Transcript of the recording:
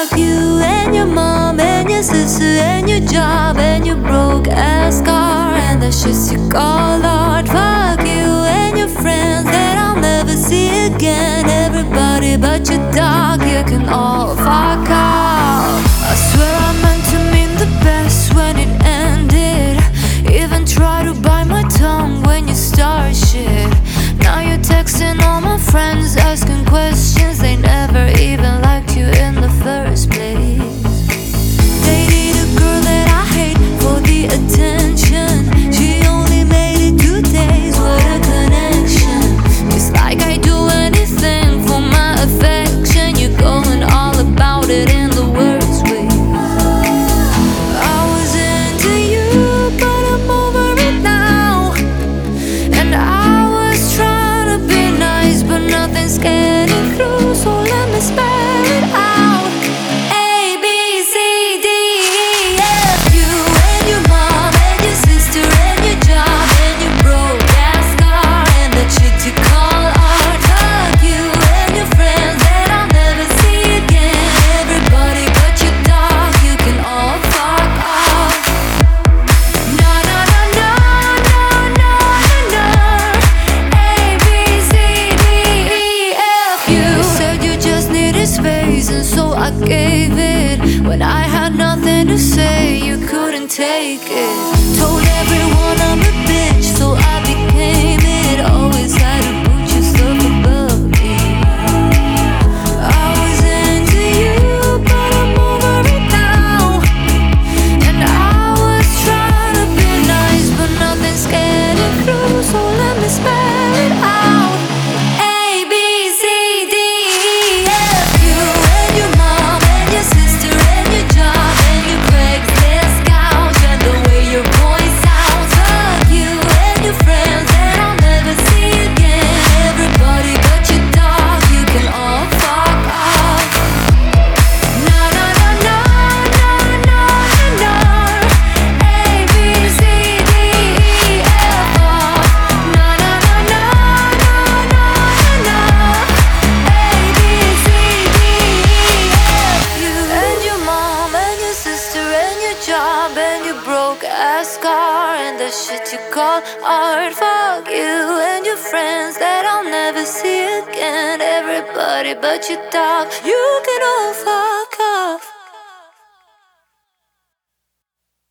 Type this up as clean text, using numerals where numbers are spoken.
Fuck you and your mom and your sister and your job and your broke ass car and the shit you call art. Fuck you and your friends that I'll never see again. Everybody but your dog, you can all fuck off. I swear I meant to mean the best when it ended. Even try to bite my tongue when you start shit. Now you're texting all my friends, asking questions. They never even liked you in the first place. Dated a girl that I hate for the attention. She only made it 2 days, what a connection. It's like I do anything for my affection. You're going all about it in the worst way. I was into you, but I'm over it now. And I was trying to be nice, but nothing's getting through, so let me spell it out. A, B, C, D, E, F. You and your mom and your sister and your job and your broke ass car and the shit you call art. Fuck you and your friends that I'll never see again. Everybody but your dog, you can all fuck off. No, no, no, no, no, no, no, no. A, B, C, D, E, F. You said you just needed space, and so I gave it. When I had nothing to say, you couldn't take it. Told everyone I'm a bitch, so I became it. Always had to put yourself above me. I was into you, but I'm over it now. And I was trying to be nice, but nothing's getting through, so let me spell it out. A, B, C, D, E, F. You and your mom and your sister and your job and your Craigslist couch and the way your voice sounds. Fuck you and your friends that I'll never see again. Everybody but your dog, you can all fuck off. No, no, no, no, no, no, no, no. A, B, C, D, E, F, off. No, no, no, no, no, no, no, no. A, B, C, D, E, F. You and your mom and your sister and your job and your broke ass car and the shit you call art. Fuck you and your friends that I'll never see again. Everybody but your dog, you can all fuck